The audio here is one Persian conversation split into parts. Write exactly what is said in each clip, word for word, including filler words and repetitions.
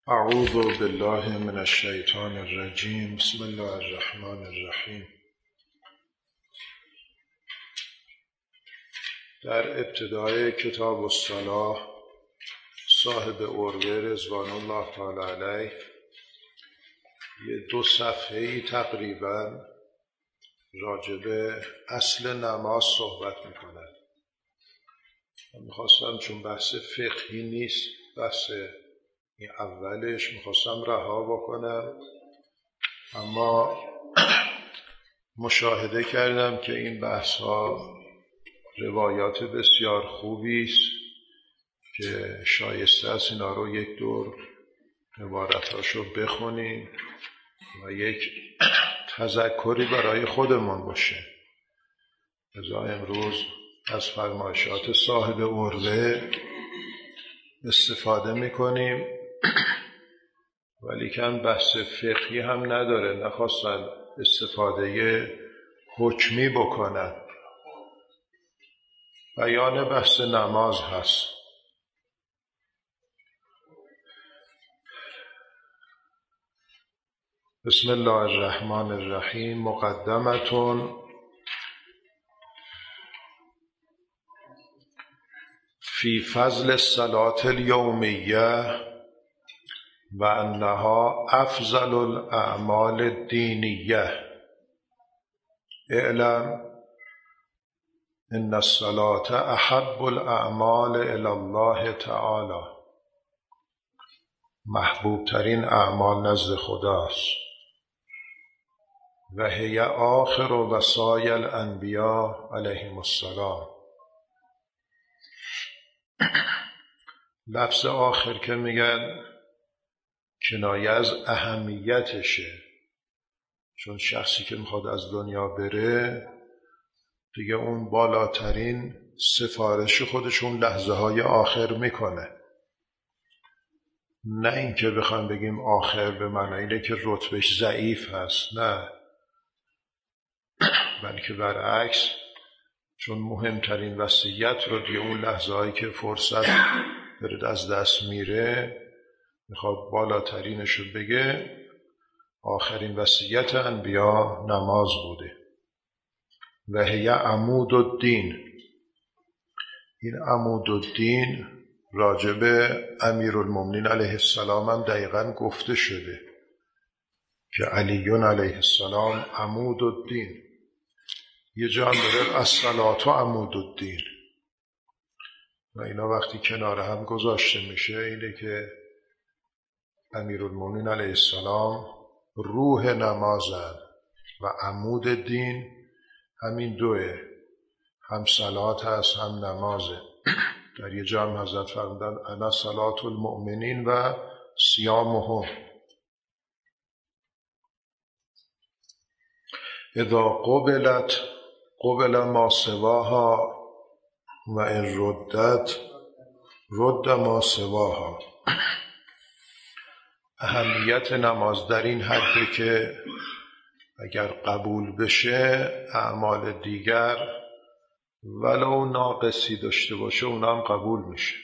اعوذ بالله من الشیطان الرجیم. بسم الله الرحمن الرحیم. در ابتدای کتاب الصلاة صاحب عروه رضوان الله تعالی علیه یه دو صفحه‌ای تقریبا راجب اصل نماز صحبت میکنه. من میخواستم چون بحث فقهی نیست، بحث این اولش میخواستم رها بکنم، اما مشاهده کردم که این بحث ها روایات بسیار خوبی است که شایسته است اینا رو یک دور عبارتاشو بخونیم و یک تذکری برای خودمون باشه. لذا امروز از فرمایشات صاحب عروه استفاده میکنیم، ولی کن بحث فقهی هم نداره، نخواستن استفاده حکمی بکنن. بیان بحث نماز هست. بسم الله الرحمن الرحیم. مقدمتون فی فضل الصلاة الیومیه و انها افضل الاعمال الدینیه. اعلم ان الصلاة احب الاعمال الی الله تعالی. محبوب ترین اعمال نزد خداست. و هی آخر وصایا الانبیاء علیهم السلام. لفظ آخر که میگن کنایه از اهمیتشه، چون شخصی که میخواد از دنیا بره دیگه اون بالاترین سفارش خودشون لحظه های آخر میکنه. نه اینکه بخوایم بگیم آخر به معنی اینه که رتبهش ضعیف هست، نه، بلکه برعکس، چون مهمترین وصیت رو دیگه اون لحظه هایی که فرصت برد از دست میره میخواد بالاترینشو بگه. آخرین وصیت انبیا نماز بوده. و هی عمود الدین. این عمود الدین راجب امیرالمومنین علیه السلام هم دقیقا گفته شده که علیون علیه السلام عمود الدین. یه جا هم داره الصلاة عمود الدین و اینا وقتی کنار هم گذاشته میشه اینه که امیرالمومنین علیه السلام روح نمازن و عمود دین همین دوه، هم صلات هست هم نمازه. در یه جا هم حضرت فرمودن انا صلاة المؤمنین و صیامهم. اذا قبلت قبل ما سواها و ان ردت رد ما سواها. اهمیت نماز در این حده که اگر قبول بشه اعمال دیگر ولو ناقصی داشته باشه اونا هم قبول میشه.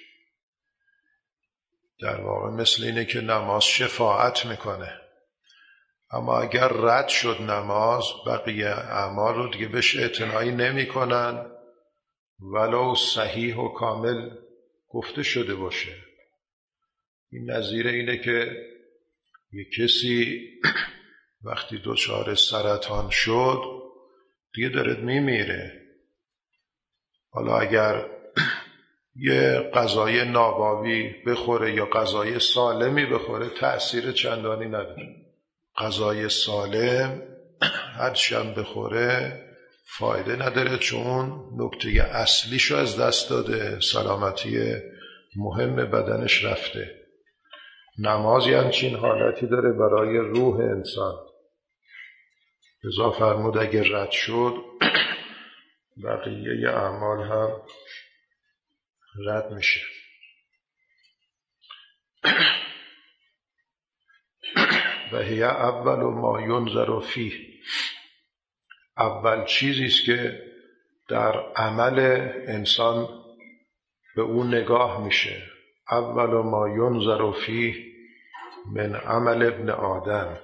در واقع مثل اینه که نماز شفاعت میکنه، اما اگر رد شد نماز بقیه اعمال رو دیگه بهش اعتنایی نمی کنن ولو صحیح و کامل گفته شده باشه. این نظیر اینه که یک کسی وقتی دچار سرطان شد دیگه داره میمیره. حالا اگر یه غذای ناباوی بخوره یا غذای سالمی بخوره تأثیر چندانی نداره. غذای سالم هر شب بخوره فایده نداره، چون نکته اصلیشو از دست داده، سلامتی مهم بدنش رفته. نماز یه همچین حالتی داره برای روح انسان. لذا فرمود اگر رد شد بقیه اعمال هم رد میشه. و هی اول ما ینظر فیه. اول چیزیست که در عمل انسان به اون نگاه میشه. اول ما ینظر فیه من عمل ابن آدم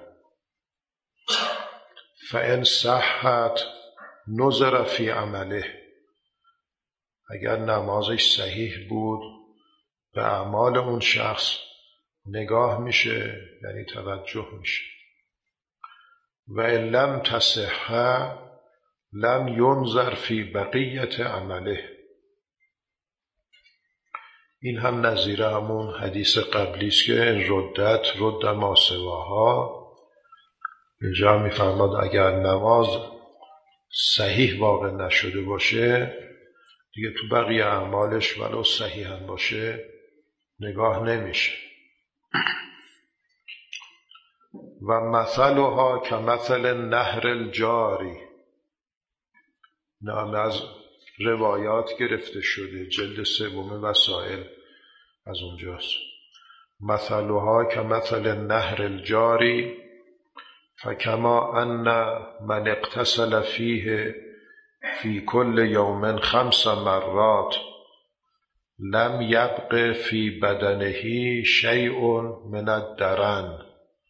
فإن صحت نظر فی عمله، اگر نمازش صحیح بود به اعمال اون شخص نگاه میشه، یعنی توجه میشه. و ان لم تصح لم ینظر فی بقیت عمله. این هم نظیر همون حدیث قبلی است که ردت رد ما سواها. اینجا میفرماد اگر نماز صحیح واقع نشده باشه دیگه تو بقیه اعمالش ولو صحیح هم باشه نگاه نمیشه. و مثلها کمثل نهر الجاری، نام از روایات گرفته شده، جلد سوم وسائل از اونجاست. مثلها کمثل نهر الجاری فکما ان من اغتسل فیه فی کل یوم خمس مرات لم یبق فی بدنه شیء من الدرن.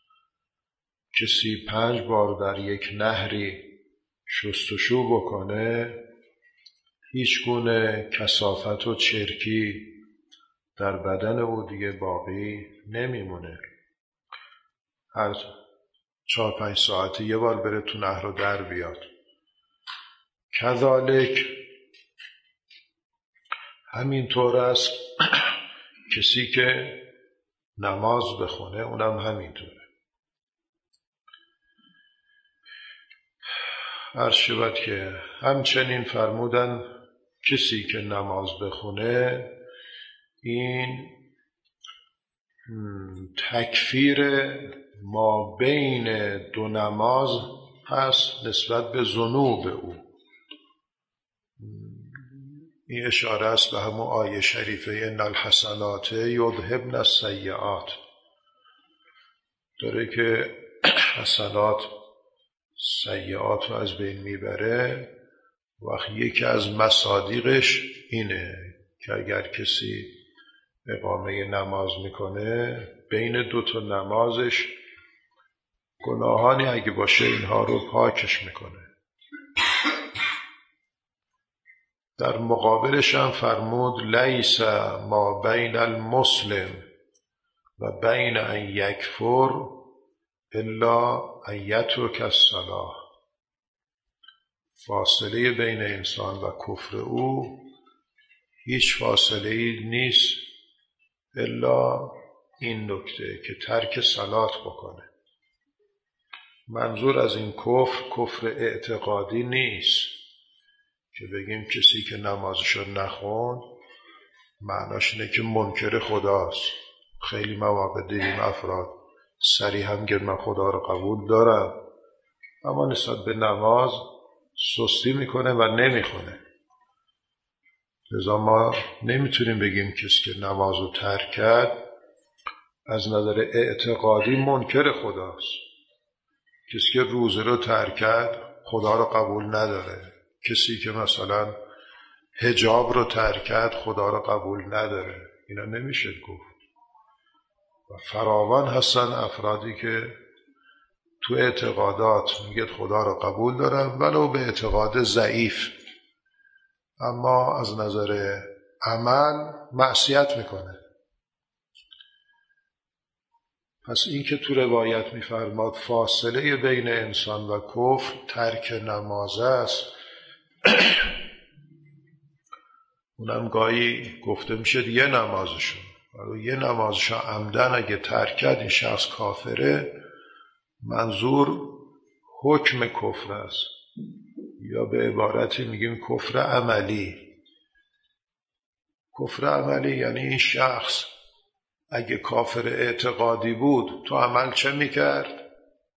کسی پنج بار در یک نهری شستشو بکنه هیچ گونه کثافت و چرکی در بدن او دیگه باقی نمیمونه. هر چهار پنج ساعته یه بار بره تو نهر و در بیاد. کذالک همینطور است کسی که نماز بخونه اونم همینطوره. عرض شود که همچنین فرمودن کسی که نماز بخونه این تکفیر ما بین دو نماز هست نسبت به ذنوب او. این اشاره است به همون آیه شریفه ان الحسنات یذهبن السیئات، داره که حسنات سیئات رو از بین میبره. وقت یکی از مصادیقش اینه که اگر کسی اقامه نماز میکنه بین دو تا نمازش گناهانی اگه باشه اینها رو پاکش میکنه. در مقابلش هم فرمود لیس ما بین المسلم و بین ان یکفر الا ان یترک الصلاة. فاصله بین انسان و کفر او هیچ فاصله ای نیست الا این نکته که ترک صلات بکنه. منظور از این کفر کفر اعتقادی نیست که بگیم کسی که نمازشو نخوند معناش اینه که منکر خداست. خیلی مواقع دیدیم افراد صریحا میگن من خدا رو قبول دارم اما نسبت به نماز سستی میکنه و نمیخونه. لذا ما نمیتونیم بگیم کسی که نماز رو ترک کرد از نظر اعتقادی منکر خداست. کسی که روزه رو ترک کرد خدا رو قبول نداره. کسی که مثلا حجاب رو ترک کرد خدا رو قبول نداره. اینا نمیشه گفت. و فراوان هستن افرادی که تو اعتقادات میگه خدا رو قبول دارن ولو به اعتقاد ضعیف، اما از نظر عمل معصیت میکنه. پس این که تو روایت میفرماد فاصله بین انسان و کفر ترک نماز است، اونم گاهی گفته میشه یه نمازشون ولی یه نمازشون عمدن اگه ترک کرد این شخص کافره. منظور حکم کفر است یا به عبارتی میگیم کفر عملی. کفر عملی یعنی این شخص اگه کافر اعتقادی بود تو عمل چه میکرد؟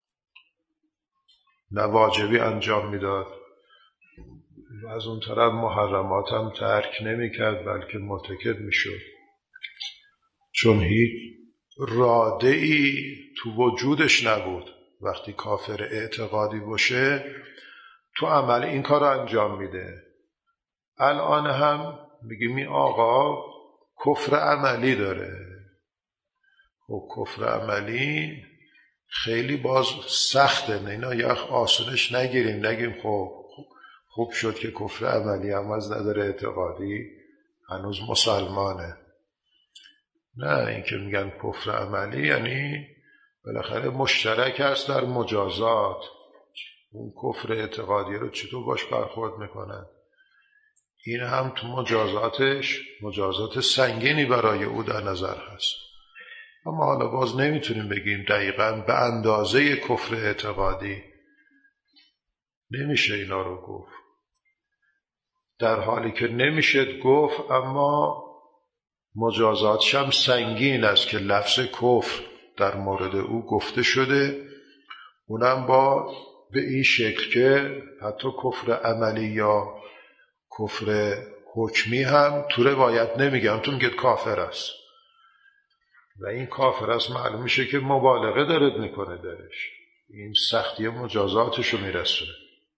نه واجبی انجام میداد و از اون طرف محرمات هم ترک نمیکرد بلکه مرتکب میشد، چون هیچ رادعی تو وجودش نبود. وقتی کافر اعتقادی باشه تو عمل این کار رو انجام میده. الان هم میگیم این آقا کفر عملی داره. خب کفر عملی خیلی باز سخته، نه اینا یخ آسونش نگیریم نگیم خب خوب شد که کفر عملی هم از نظر اعتقادی هنوز مسلمانه. نه، این که میگن کفر عملی یعنی بالاخره مشترک است در مجازات. اون کفر اعتقادی رو چطور باش برخورد میکنن؟ این هم تو مجازاتش مجازات سنگینی برای او در نظر هست. اما حالا باز نمیتونیم بگیم دقیقاً به اندازه کفر اعتقادی، نمیشه اینا رو گفت. در حالی که نمیشه گفت، اما مجازاتش هم سنگین است که لفظ کفر در مورد او گفته شده، اونم با به این شکل که حتی کفر عملی یا کفر حکمی هم تو روایت نمیگن، تو میگه کافر است و این کافر است معلوم میشه که مبالغه دارد میکنه درش، این سختی مجازاتشو میرسونه.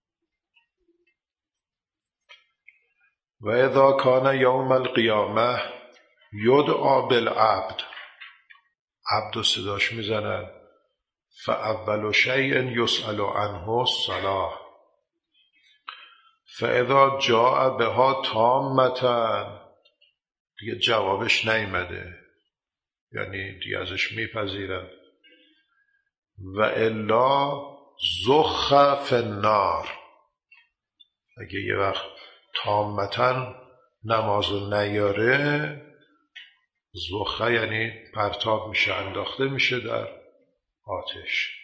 و اذا کان یوم القیامه یدعا بالعبد، عبد و صداش میزنن، فاول شیء یسأل عنه الصلاة فاذا جاء بها تامة، دیگه جوابش نیامده، یعنی دیگه ازش میپذیرن. و الا زخ فی النار، اگه یه وقت تامتا نمازو نیاره، زخه یعنی پرتاب میشه، انداخته میشه در آتش.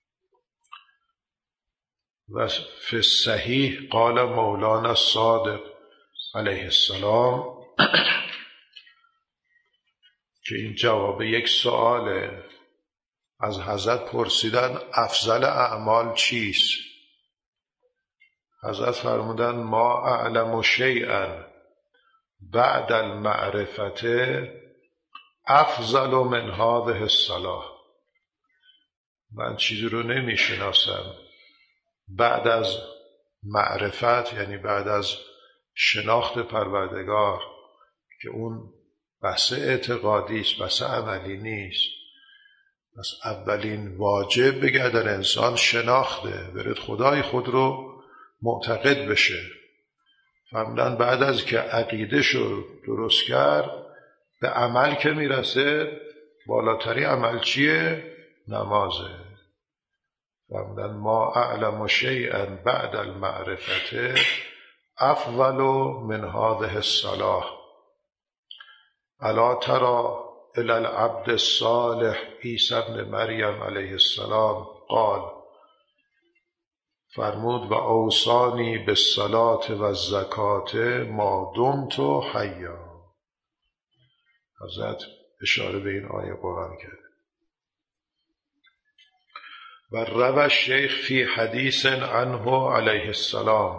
و فی الصحیح قال مولانا الصادق علیه السلام، که این جواب یک سؤاله، از حضرت پرسیدن افضل اعمال چیست؟ حضرت فرمودن ما اعلم شیئا بعد المعرفت افضل من هذه الصلاة، من چیزی رو نمی شناسم بعد از معرفت، یعنی بعد از شناخت پروردگار، که اون بحث اعتقادی است، بحث عملی نیست. پس اولین واجب بگردن انسان شناخته، برد خدای خود رو معتقد بشه. فهمدن بعد از که عقیده شو درست کرد، به عمل که میرسه، بالاتری عمل چیه؟ نمازه. فهمدن ما اعلم شیئا بعد المعرفت افضل من هذه الصلاة. الا تری الی العبد الصالح عیسی ابن مریم علیه السلام قال، فرمود و اوصانی بالصلاة و الزکات ما دمت حیا. حضرت اشاره به این آیه قرآن کرد. و روى الشیخ فی حدیث عنه علیه السلام،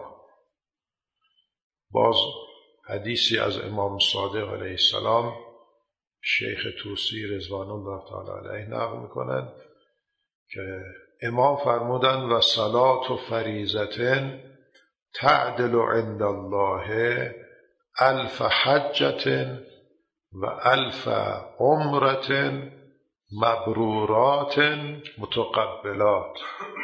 باز حدیثی از امام صادق علیه السلام شیخ طوسی رضوان الله تعالی علیه نقل میکنن که امام فرمودن و صلاة فریضة تعدل عند الله الف حجة و الف عمرة مبرورات متقبلات.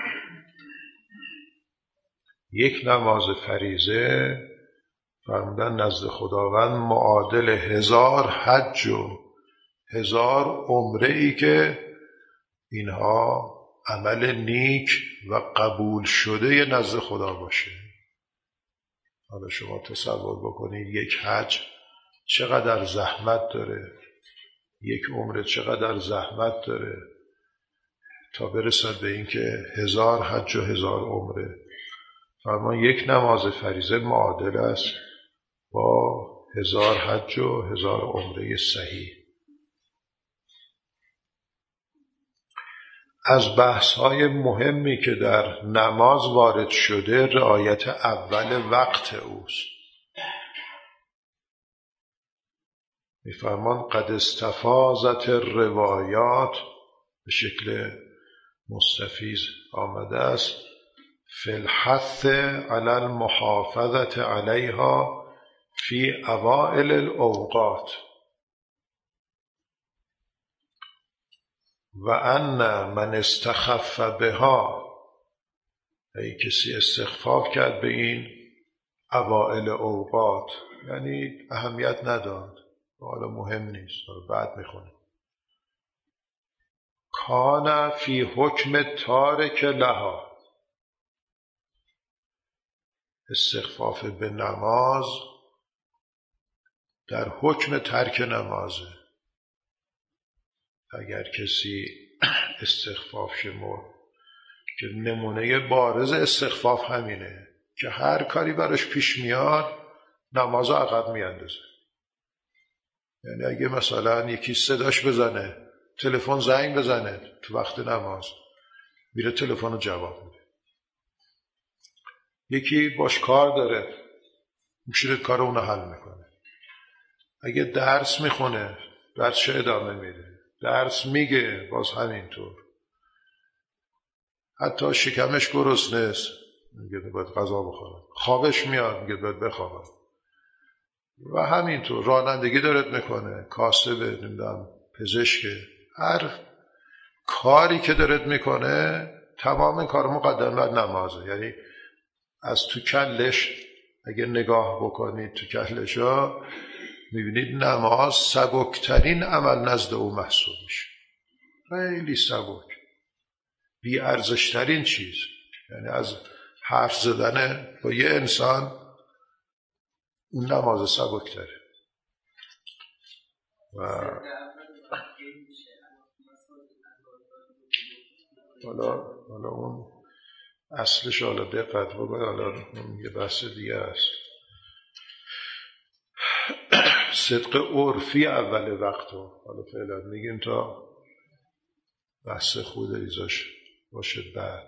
یک نماز فریضه فرمودن نزد خداوند معادل هزار حج و هزار عمره ای که اینها عمل نیک و قبول شده نزد خدا باشه. حالا شما تصور بکنید یک حج چقدر زحمت داره، یک عمره چقدر زحمت داره، تا برسد به این که هزار حج و هزار عمره. فرمان یک نماز فریضه معادل است با هزار حج و هزار عمره صحیح. از بحث‌های مهمی که در نماز وارد شده رعایت اول وقت اوست. می‌فرمان قد استفاضت الروایات، به شکل مستفیض آمده است، فی الحث علی المحافظة علیها فی اوائل الاوقات. و ان من استخف بها، ای کسی استخفاف کرد به این اوائل اوقات، یعنی اهمیت نداد، حالا مهم نیست، حالا بعد میخونه. کان فی حکم تارک لها، استخفاف به نماز در حکم ترک نمازه. اگر کسی استخفاف شمرد که نمونه بارز استخفاف همینه که هر کاری براش پیش میاد نمازو عقب میاندازه. یعنی اگه مثلا یکی صداش بزنه، تلفن زنگ بزنه تو وقت نماز، میره تلفن رو جواب میده. یکی باش کار داره، میشه کار اونو حل میکنه. اگه درس میخونه، درسش ادامه میده. درس میگه، باز همینطور. حتی شکمش گرسنه است، میگه باید غذا بخورم. خوابش میاد، میگه باید بخوابم. و همینطور رانندگی دارد میکنه، کاسبه، نمیدونم پزشکه، هر کاری که دارد میکنه تمام این کار مقدم بر نمازه. یعنی از تو کلش اگه نگاه بکنید تو کلشا میبینید نماز سبکترین عمل نزد او محسوب میشه. خیلی سبک، بی ارزشترین چیز. یعنی از حرف زدن با یه انسان اون نماز سبکتره. و حالا حالا اون اصلش حالا دقت بکنید، حالا یه بحث دیگه است. صدق عرفی اول وقتو حالا فعلا میگیم تا بحث خود ایزاش باشه. بعد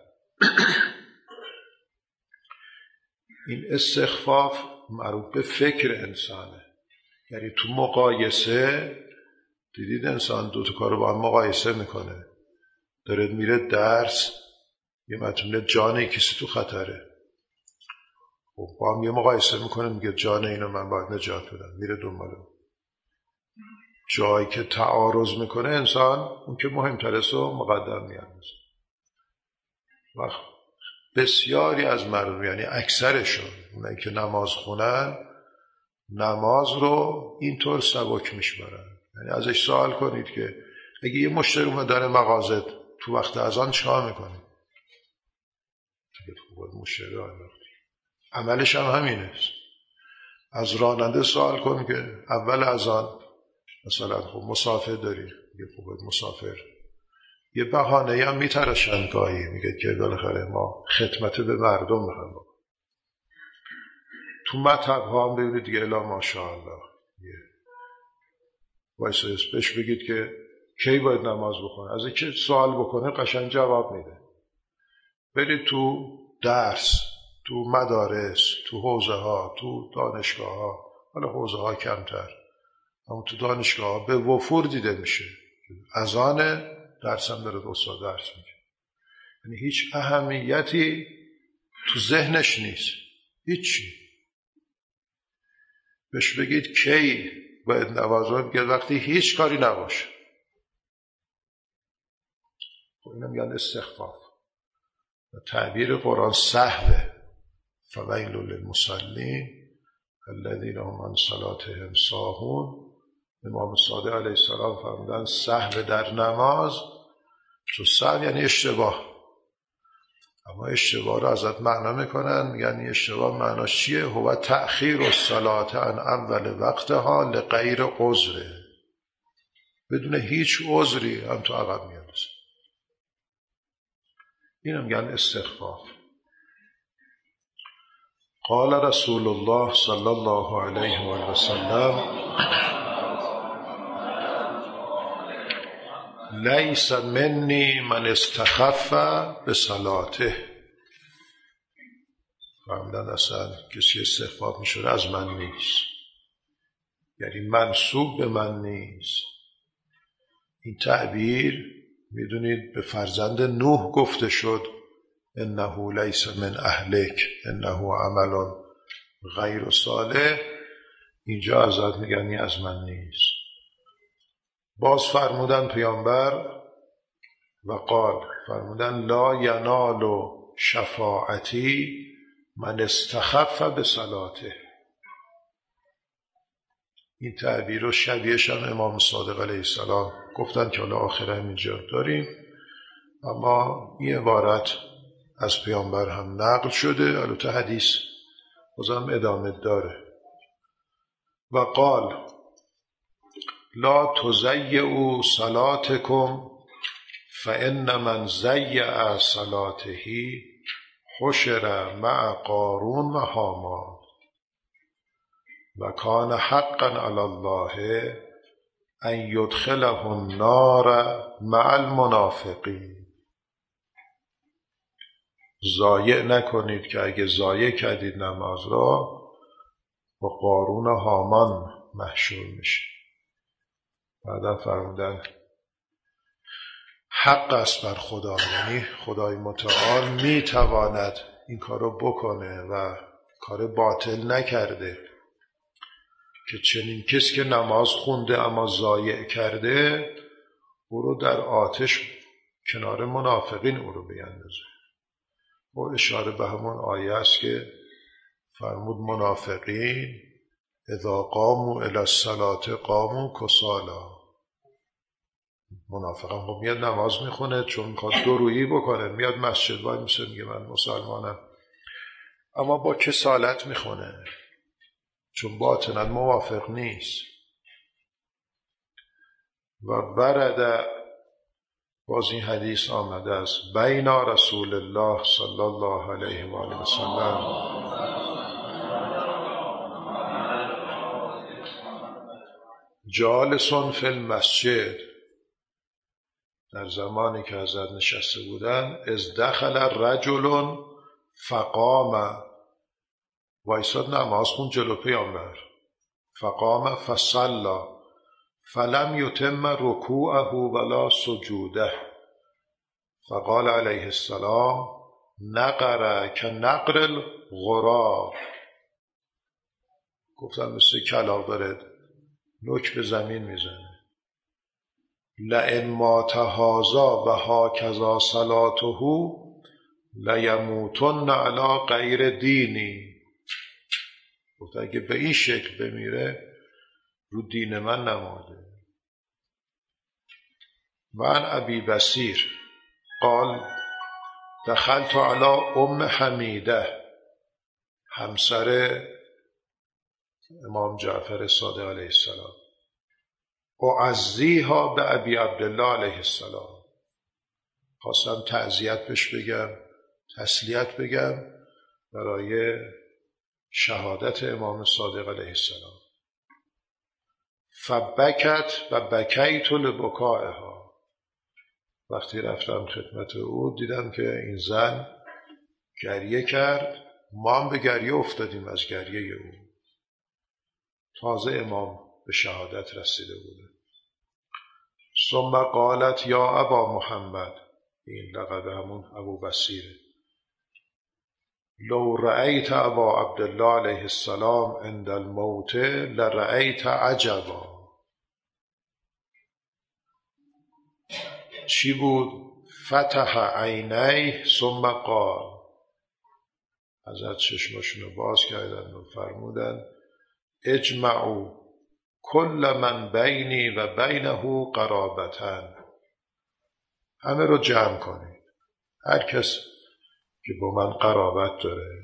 این استخفاف مربوط به فکر انسانه. یعنی تو مقایسه دیدید انسان دو تا کارو با هم مقایسه میکنه، داره میره درس، یه مطمئن جان کسی تو خطره، خب با هم یه مقایسه میکنه، میگه جان اینو من باید نجات بدم، میره دنباله. جایی که تعارض میکنه انسان اون که مهمتره سو مقدم میاندازه. و بسیاری از مردم، یعنی اکثرشون، اونایی که نماز خونن، نماز رو اینطور سبک میشمارن. یعنی ازش سوال کنید که اگه یه مشتری اومد داره مغازت تو وقت اذان چیکار میکنی؟ تو خود مشتری آنوقتی عملش هم همینه. از راننده سوال کن که اول اذان مثلا خب مسافر داری، یه خود مسافر یه بهانه هم میترشن گاهی، میگه که بالاخره ما خدمت به مردم میخوایم. تو مطب ها هم ببینید دیگه الا ماشاءالله، وایسا بهش بگید که کی باید نماز بخونه، از اینکه سوال بکنه قشنگ جواب میده. برید تو درس، تو مدارس، تو حوزه ها، تو دانشگاه ها، حالا حوزه ها کمتر، اما تو دانشگاه ها به وفور دیده میشه اذان درس هم داره استاد درس میگه. یعنی هیچ اهمیتی تو ذهنش نیست، هیچی. بهش بگید کی باید نماز رو، میگه وقتی هیچ کاری نباشه. خب اینم میگن استخفاف. و تعبیر قرآن سهوه، فویل للمصلین الذین هم عن صلاتهم ساهون. امام صادق علیه السلام فرمودن سهو در نماز، چون سهو یعنی اشتباه، اما اشتباه رو ازت معنا میکنن، یعنی اشتباه معناش چیه؟ هو تأخیر الصلاة عن اول وقتها لغیر عذر، بدون هیچ عذری هم تو عقب میاد. اینم میگن استخفاف. قال رسول الله صلی الله علیه و سلم لیس منی من استخف بصلاته. فرمودن اصلا کسی استخفاف میشه از من نیست، یعنی منسوب به من نیست. این تعبیر میدونید به فرزند نوح گفته شد انه لیس من اهلک انه عمل غیر صالح. اینجا ازت میگن از من نیست. باز فرمودن پیامبر و قال فرمودن لا ینال شفاعتی من استخف به صلاته. این تعبیر رو شبیهش هم امام صادق علیه السلام گفتن که حالا آخر همینجا داریم، اما این عبارت از پیامبر هم نقل شده، البته حدیث بازم ادامه داره. و قال لا تضیعوا صلاتکم فان من ضیع صلاته حشر مع قارون و هامان و کان حقا علی الله ان یدخله النار مع المنافقین. ضایع نکنید که اگه ضایع کردید نماز را با قارون و هامان محشور میشه. بعدا فرمودن حق است بر خدا، یعنی خدای متعال میتواند این کار رو بکنه و کار باطل نکرده که چنین کسی که نماز خونده اما ضایع کرده او رو در آتش کنار منافقین او رو بیندازه. و اشاره به همون آیه است که فرمود منافقین اذا قاموا الی الصلاة قاموا کسالا. منافقان خب میاد نماز میخونه چون میخواد دورویی بکنه، میاد مسجد وای میشه میگه من مسلمانم، اما با کسالت میخونه چون باطنا موافق نیست. و ورد باز این حدیث آمده است بین رسول الله صلی الله علیه و آله و سلم جالسون فی المسجد، در زمانی که حضرت نشسته بودن، از دخل رجل فقام، وایساد نماز خون جلو پیامبر، فقام فصلا فلم یتم رکوعه ولا سجوده فقال علیه السلام نقر که نقر الغراب. گفتم مثل کلاغ داره نوک به زمین میزنه. لئن مات هذا و هاکذا صلاته لیموتن علی غیر دینی. گفت اگه به این شکل بمیره رو دین من نماده. و عن ابی بصیر قال دخلت علی ام حمیده، همسر امام جعفر صادق علیه السلام، اعزیها به ابی عبدالله علیه السلام. خواستم تعزیت بهش بگم، تسلیت بگم برای شهادت امام صادق علیه السلام. فبکت و بکیت لبکائها. وقتی رفتم خدمت او دیدم که این زن گریه کرد، ما هم به گریه افتادیم از گریه او. تازه امام به شهادت رسیده بوده. ثم قالت یا ابا محمد، این لقب همون ابو بصیره، لو رأیت ابا عبدالله علیه السلام عند الموت لرأیت عجبا. چی بود؟ فتح عینیه ثم قال، حضرت چشماشونو باز کردن و فرمودن اجمعوا کل من بینی و بینه قرابتن. همه رو جمع کنید، هر کس که با من قرابت داره.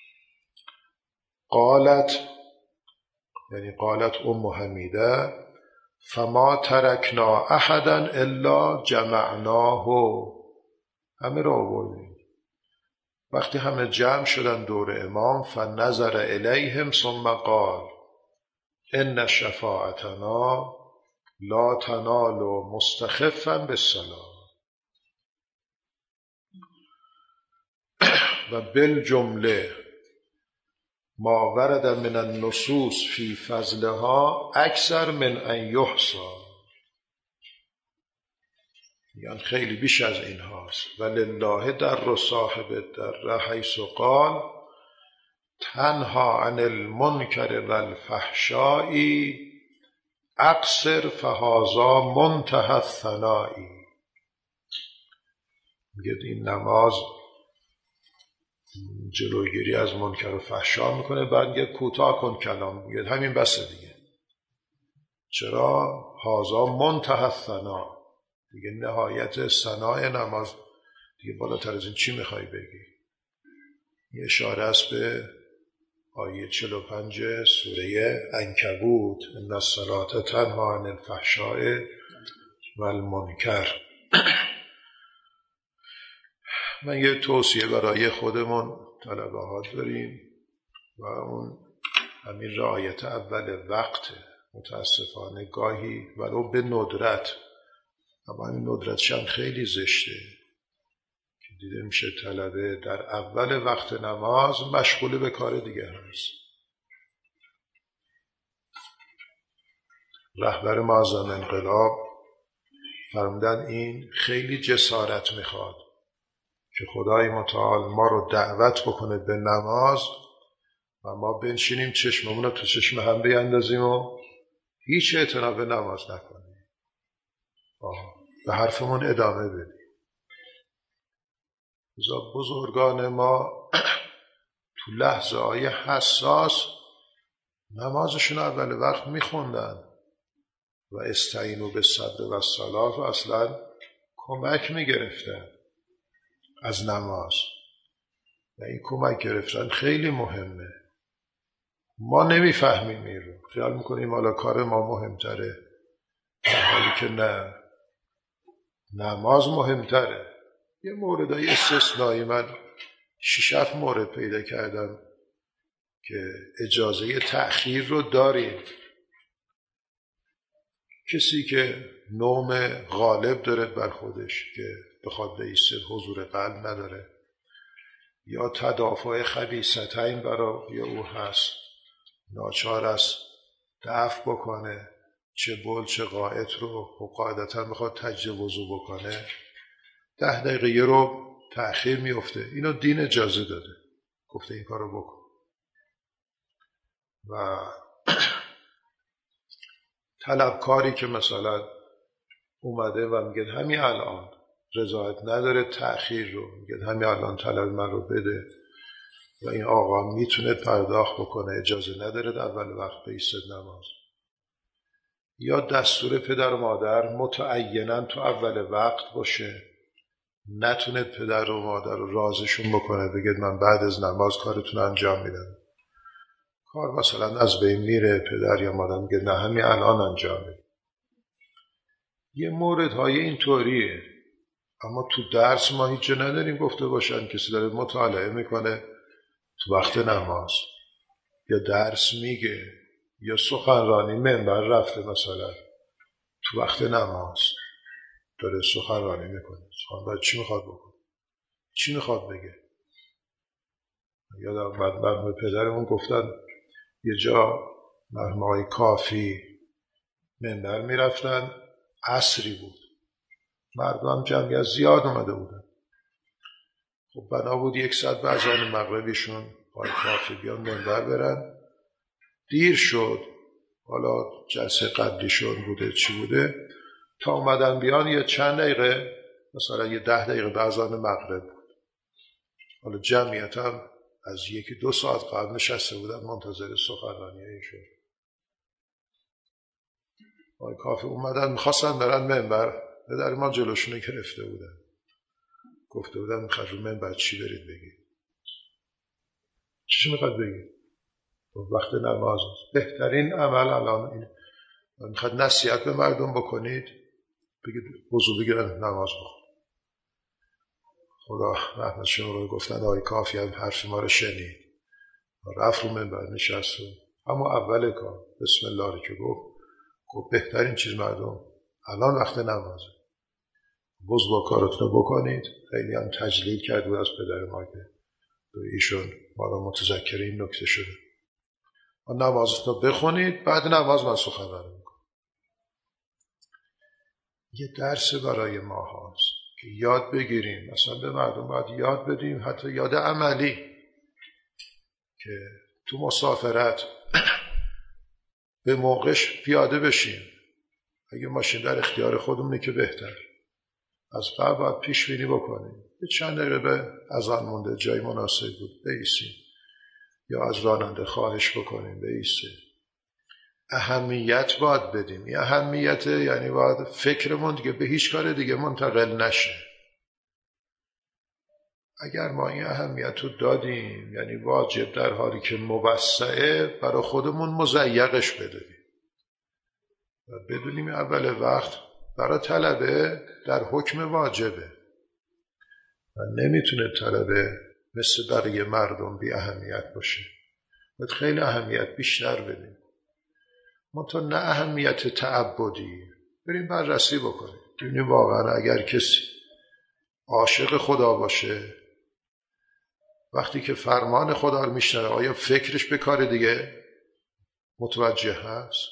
قالت، یعنی قالت ام حمیده فما ترکنا احدا الا جمعناه. همه رو آوردیم. وقتی همه جمع شدن دور امام فنظر الیهم ثم قال ان شفاعتنا لا تنال مستخفا بالصلاة. و بالجمله ما ورد من النصوص فی فضلها اکثر من ان یحصی، یعنی خیلی بیش از این هاست. ولله در صاحب در حیث قال تنها عن المنکر والفحشاء اقصر فهذا منتهى الثناء. میگه این نماز جلوگیری از منکر و فحشا میکنه. بعد میگه کوتاه کن کلام، میگه همین بسه دیگه. چرا؟ هازا منتهی الثنا، دیگه نهایت ثنای نماز دیگه، بالاتر از این چی میخوای بگی؟ یه اشاره است به آیه چهل و پنج سوره عنکبوت، ان الصلاة تنهی عن الفحشاء والمنکر. من یه توصیه برای خودمون طلبه ها داریم و اون همین رعایت اول وقت. متاسفانه گاهی ولو به ندرت، اما همین ندرتش هم خیلی زشته که دیده میشه طلبه در اول وقت نماز مشغول به کار دیگه هست. رهبر معظم انقلاب فرمودن این خیلی جسارت میخواد که خدای متعال ما رو دعوت بکنه به نماز و ما بنشینیم چشممون رو تو چشم هم بیندازیم و هیچ اعتنا به نماز نکنیم، به حرفمون ادامه بدیم. بزرگان ما تو لحظه های حساس نمازشون اول وقت میخوندن و استعینوا بالصبر والصلاة و اصلا کمک میگرفتن از نماز و این کمک گرفتن خیلی مهمه. ما نمیفهمیم این رو، خیال میکنیم حالا کار ما مهمتره، در حالی که نه، نماز مهمتره. یه موردای استثنایی من شش هفت مورد پیدا کردم که اجازه تأخیر رو داریم. کسی که نوم غالب داره بر خودش که بخواد بایسته، حضور قلب نداره، یا تدافع خبیثتین برای او هست، ناچار است دفع بکنه چه بول چه قائط رو، و قاعدتا بخواد تجدید وضو بکنه، ده دقیقه یه رو تأخیر میفته. اینو دین اجازه داده، گفته این کارو بکن. و طلبکاری که مثلا اومده و میگه همین الان رضایت نداره تأخیر رو، میگه همین الان طلب من رو بده و این آقا میتونه پرداخت بکنه، اجازه نداره در اول وقت بایسته نماز. یا دستور پدر و مادر متعیناً تو اول وقت باشه، نتونه پدر و مادر رو رازشون بکنه، بگید من بعد از نماز کارتون انجام میدم. کار مثلا از بین میره، پدر یا مادر میگه نه همین الان انجام میدم. یه موردهای اینطوریه، اما تو درس ما هیچ جا نداریم گفته باشن کسی داره مطالعه میکنه تو وقت نماز، یا درس میگه، یا سخنرانی منبر رفته مثلا تو وقت نماز داره سخنرانی میکنه. سخنرانی چی میخواد بکنه؟ چی میخواد بگه؟ یادم بعد مرحوم پدرمون گفتن یه جا مرحوم آقای کافی منبر میرفتن، عصری بود، مردم جمعیت زیاد اومده بودن. خب بنا بود یک ساعت به اذان مغربیشون آقای کافی بیان منبر برن. دیر شد، حالا جلسه قبلیشون بوده چی بوده، تا اومدن بیان یه چند دقیقه، مثلا یه ده دقیقه به اذان مغرب بود. حالا جمعیت هم از یکی دو ساعت قبل نشسته بودن منتظر سخنرانی ایشون. آقای کافی اومدن میخواستن برن منبر، در ما جلوشونه گرفته بودن، گفته بودن میخواد رو منبر چی برید بگید؟ چیش میخواد بگید؟ وقت نماز بهترین عمل الان اینه. میخواد نصیحت به مردم بکنید، بگید وضو بگیرن نماز بخون. خدا رحمت شما رو گفتن آقای کافی هم حرف ما رو شنید، رفت رو منبر نشست و اما اول کار بسم الله رو که گفت، گفت بهترین چیز مردم الان وقت نمازه، وضو با کارتون بکنید. خیلی هم تجلیل کرد بود از پدر ما که ایشون ما رو متذکر این نکته شده، نمازتون بخونید بعد نماز من سخنرانی میکنم. یه درس برای ما هست که یاد بگیریم، مثلا به مردم باید یاد بدیم، حتی یاد عملی، که تو مسافرت به موقعش پیاده بشیم. اگه ماشین در اختیار خودمونه که بهتر، از قبل باید پیش بینی بکنیم. یه چند دقیقه به اذان مونده، جای مناسب بود بایستیم، یا از راننده خواهش بکنیم بایسته. اهمیت باید بدیم. این اهمیت یعنی باید فکرمون دیگه به هیچ کار دیگه منتقل نشه. اگر ما این اهمیت رو دادیم، یعنی واجب در حالی که موسعه برای خودمون مضیقش بدونیم و بدونیم اول وقت برای طلبه در حکم واجبه و نمیتونه طلبه مثل بقیه مردم بی اهمیت باشه. باید خیلی اهمیت بیشتر بدیم. منتها نه اهمیت تعبدی. بریم بررسی بکنیم ببینیم واقعا اگر کسی عاشق خدا باشه، وقتی که فرمان خدا رو میشنوه آیا فکرش به کار دیگه متوجه هست؟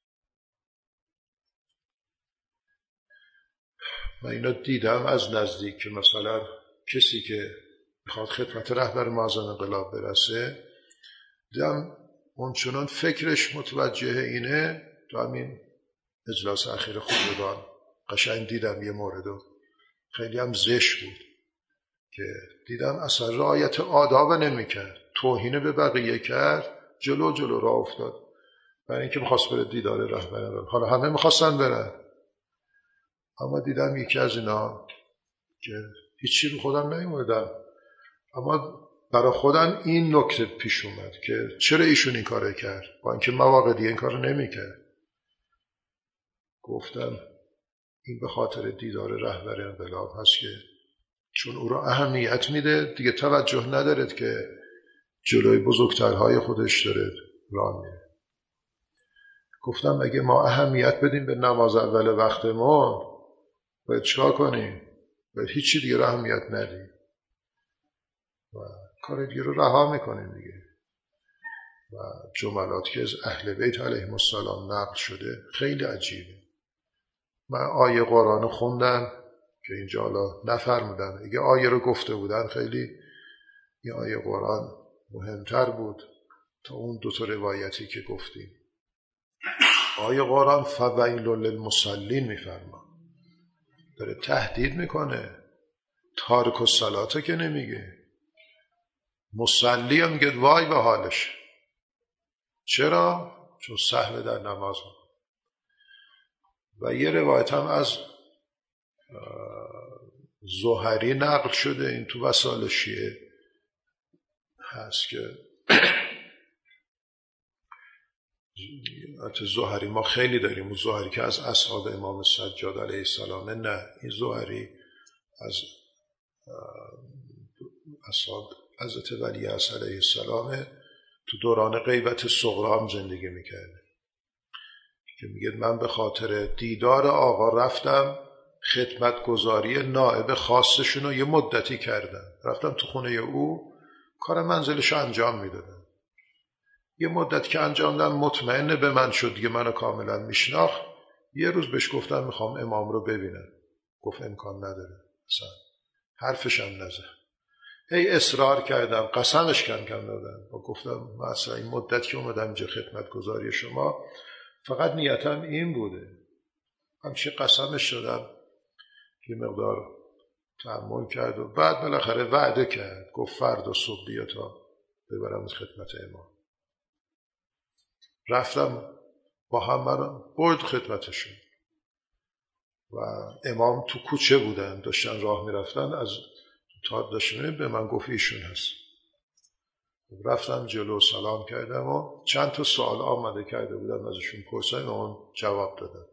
من اینو دیدم از نزدیک که مثلا کسی که میخواد خدمت رهبر معظم انقلاب برسه، دیدم اون چنان فکرش متوجه اینه. تو همین اجلاس اخیر خودگان قشنگ دیدم یه موردو خیلی هم زشت بود که دیدم اصلا رعایت آداب نمی‌کرد، توهین به بقیه کرد، جلو جلو راه افتاد برای اینکه می‌خواست بره دیدار رهبر. حالا همه می‌خواستن برن، اما دیدم یکی از اینا که هیچی رو خودم نیومدم، اما برای خودم این نکته پیش اومد که چرا ایشون این کارو کرد با اینکه مواقع دیگه این کارو نمی‌کرد. گفتم این به خاطر دیدار رهبر انقلاب هست که چون او را اهمیت میده دیگه توجه ندارد که جلوی بزرگترهای خودش داره راه میره. گفتم اگه ما اهمیت بدیم به نماز اول وقتمون باید چیکار کنیم؟ باید هیچی دیگه رو اهمیت ندیم و کار دیگه رو رها میکنیم دیگه. و جملات که از اهل بیت علیهم السلام نقل شده خیلی عجیبه. من آیه قرآن خوندم که اینجا حالا نفرمودن، اگه آیه رو گفته بودن خیلی این آیه قرآن مهمتر بود تا اون دو تا روایتی که گفتیم. آیه قرآن فویل للمصلین میفرما، داره تهدید میکنه. تارک الصلاة که نمیگه، مصلی هم میگه وای به حالش. چرا؟ چون سهو در نماز میکنه. و یه روایت هم از زهری نقل شده، این تو وسائل شیعه هست که زهری ما خیلی داریم، اون زهری که از اصحاب امام سجاد علیه السلام، نه این زهری از اصحاب حضرت ولی عصر علیه السلام تو دوران غیبت صغرا هم زندگی میکرده که میگه من به خاطر دیدار آقا رفتم خدمتگزاری نائب خاصشون رو یه مدتی کردم، رفتم تو خونه او کار منزلش انجام میدادم. یه مدت که انجام دادم مطمئن به من شد دیگه منو کاملا میشناخت. یه روز بهش گفتم میخوام امام رو ببینم، گفت امکان نداره، اصلا حرفش هم نزد. هی اصرار کردم، قسمش کم کم دادم و گفتم مثلا این مدت که اومدم اینجا خدمتگزاری شما فقط نیتم این بوده. همچه قسمش دادم، یه مقدار تأمل کرد و بعد بالاخره وعده کرد، گفت فردا صبح بیا تا ببرم خدمت امام. رفتم با هم من برد خدمتشون و امام تو کوچه بودن، داشتن راه میرفتن، از تا داشتن به من گفت ایشون هست. رفتم جلو سلام کردم و چند تا سوال آماده کرده بودم ازشون پرسیدم و اون جواب دادم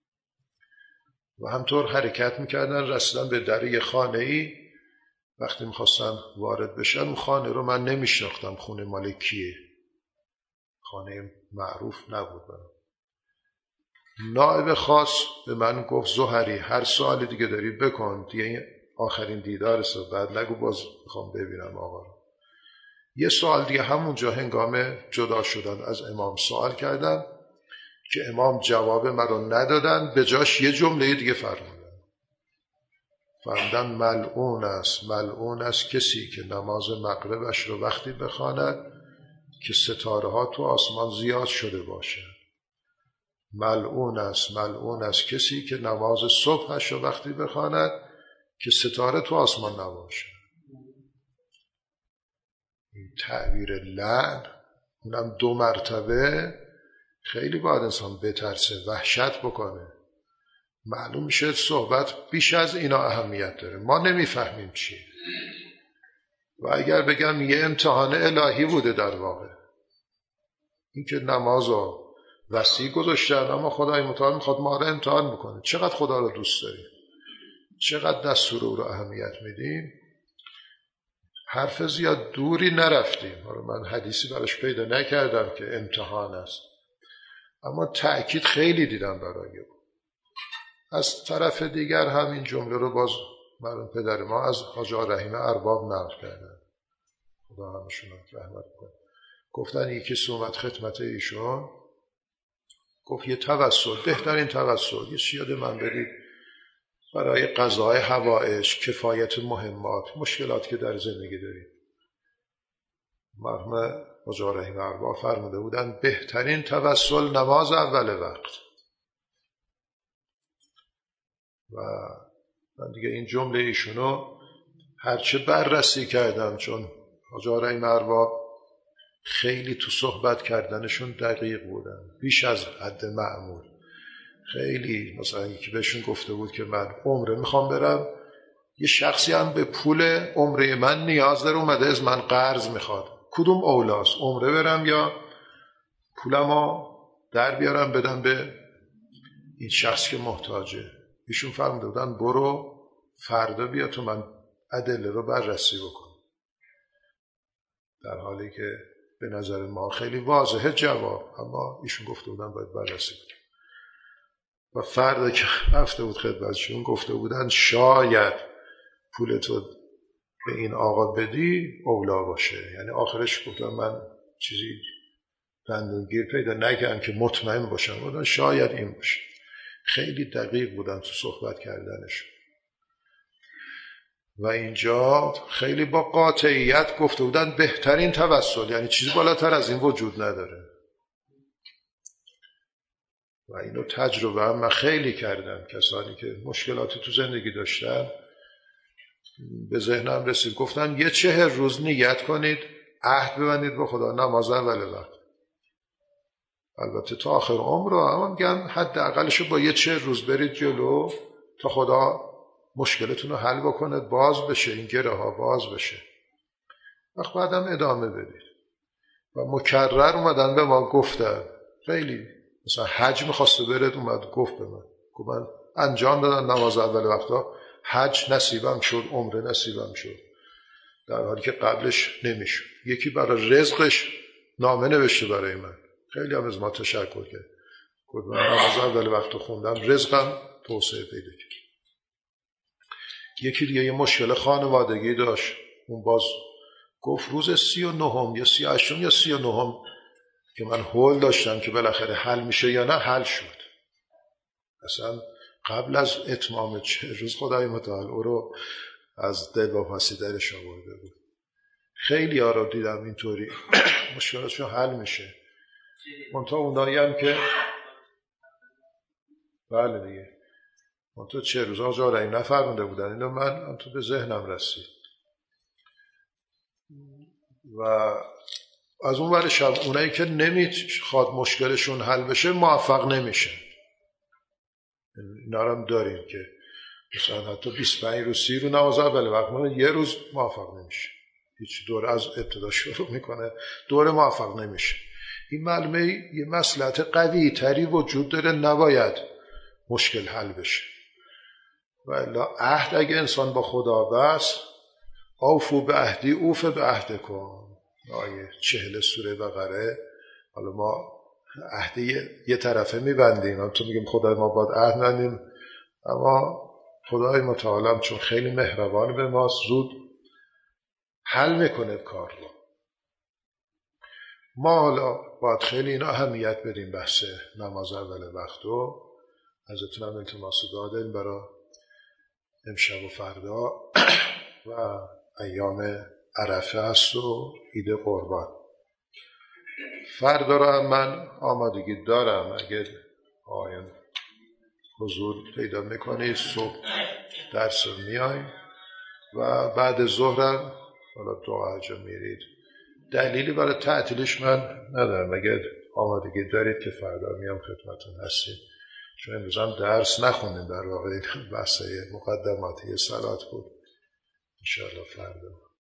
و همطور حرکت میکردن. رسیدن به در یه خانه ای، وقتی میخواستم وارد بشن اون خانه رو من نمیشناختم خونه مال کیه، خانه معروف نبود برام. نائب خاص به من گفت زهری هر سوالی دیگه داری بکن، دیگه این آخرین دیدارست، بعد نگو باز میخوام ببینم آقا رو. یه سوال دیگه همونجا هنگام جدا شدن از امام سوال کردم که امام جواب من رو ندادن، به جاش یه جمله دیگه فرمودن. فرمودن ملعون است، ملعون است کسی که نماز مغربش رو وقتی بخواند که ستاره ها تو آسمان زیاد شده باشه. ملعون است، ملعون است کسی که نماز صبحش رو وقتی بخواند که ستاره تو آسمان نباشه. این تعبیر لعن، اونم دو مرتبه، خیلی باید انسان بترسه، وحشت بکنه. معلوم میشه صحبت بیش از اینا اهمیت داره. ما نمیفهمیم چی. و اگر بگم یه امتحان الهی بوده در واقع، این که نمازو وسیع گذاشتن، اما خدای متعال میخواد ما رو امتحان بکنه. چقدر خدا رو دوست داریم، چقدر دستور او رو اهمیت میدیم. حرف زیاد دوری نرفتیم. من حدیثی براش پیدا نکردم که امتحان است، اما تأکید خیلی دیدم برای او. از طرف دیگر هم این جمله رو باز مرحوم پدر ما از حاج آقا رحیم ارباب نقل کردن، خدا همشون رحمت کنه. گفتن یکی اومد خدمت ایشون، گفت یه توسل، بهترین توسل یه چیز من بدید برای قضای حوائج، کفایت مهمات، مشکلاتی که در زندگی داریم. مرحوم حاج آقا رحیم ارباب فرموده بودن بهترین توسل نماز اول وقت. و من دیگه این جمله ایشونو هرچه بررسی کردم، چون حاج آقا رحیم ارباب خیلی تو صحبت کردنشون دقیق بودن، بیش از حد معمول. خیلی مثلا یکی بهشون گفته بود که من عمره میخوام برم، یه شخصی هم به پول عمره من نیاز داره، اومده از من قرض میخواد، کدوم اولاست؟ عمره برم یا پولمو در بیارم بدم به این شخص که محتاجه؟ ایشون فرموده بودن برو فردا بیا تو من ادله رو بررسی بکن. در حالی که به نظر ما خیلی واضحه جواب، اما ایشون گفته بودن باید بررسی کنیم. و فردا که رفته بود خدمتشون گفته بودن شاید پولتو به این آقا بدی اولا باشه. یعنی آخرش گفتم من چیزی دندونگیر پیدا نکردم که مطمئن باشم، بودن شاید این باشه. خیلی دقیق بودن تو صحبت کردنشون. و اینجا خیلی با قاطعیت گفته بودن بهترین توسل، یعنی چیزی بالاتر از این وجود نداره. و اینو تجربه هم من خیلی کردم. کسانی که مشکلاتی تو زندگی داشتن به ذهنم رسید، گفتن یه چهر روز نیت کنید، عهد ببندید با خدا، نماز اول وقت. البته تا آخر عمر رو، اما میگن حداقلش با یه چهر روز برید جلو تا خدا مشکلتون رو حل بکنه، باز بشه این گره ها، باز بشه. وقت بعدم ادامه بدید. و مکرر اومدن به ما گفتن، خیلی مثلا حج میخواسته برد، اومد گفت به من، گفت من انجام دادن نماز اول وقتا، حج نصیبم شد، عمره نصیبم شد، در حالی که قبلش نمیشد. یکی برای رزقش نامه نوشته برای من، خیلی هم از ما تشکر کرد، گفت من نماز اول وقت خوندم، رزقم توسعه پیدا کرد. یکی دیگه یه مشکل خانوادگی داشت، اون باز گفت روز سی و نهم یا سی و هشتم یا سی و نهم که من هول داشتم که بالاخره حل میشه یا نه، حل شد. اصلا قبل از اتمام چه روز خدای متعال او رو از دل و پاسی درش آورده بود. خیلی ها رو دیدم اینطوری مشکلاتشون حل میشه. منتها اونایی هم که بله دیگه منتها چه روز ها جا رأی نفرمونده بودن، اینو من تو به ذهنم رسید. و از اون ور شب اونایی که نمیخواد مشکلشون حل بشه موفق نمیشه. اینا هم داریم که مثلا حتی بیست و پنج روز سی رو نماز اول وقت یه روز موفق نمیشه، هیچ دور از ابتدا شروع میکنه دور موفق نمیشه. این معلومه یه مصلحت قوی تری وجود داره، نباید مشکل حل بشه. و الا عهد اگه انسان با خدا بست، اوفو به عهدی اوف به عهد کن، آیه چهل سوره بقره. حالا ما عهدی یه طرفه میبندیم، هم تو میگیم خدای ما باید عهد بندیم، اما خدای متعالم چون خیلی مهربان به ما، زود حل میکنه کار رو. ما حالا باید خیلی اینا اهمیت بدیم بحث نماز اول وقت رو. ازتونم التماس دعا داریم برای امشب و فردا و ایام عرفه هست و عید قربان. فردا را من آمادگی دارم، اگر آیان حضور پیدا میکنید صبح درس رو میایم و بعد ظهرم حالا دعا جا میرید. دلیلی برای تعطیلش من ندارم. اگر آمادگی دارید که فردا میام خدمتتون هستیم، چون امروز هم درس نخوندیم، در واقع بحث مقدماتی صلات بود. انشاءالله فردا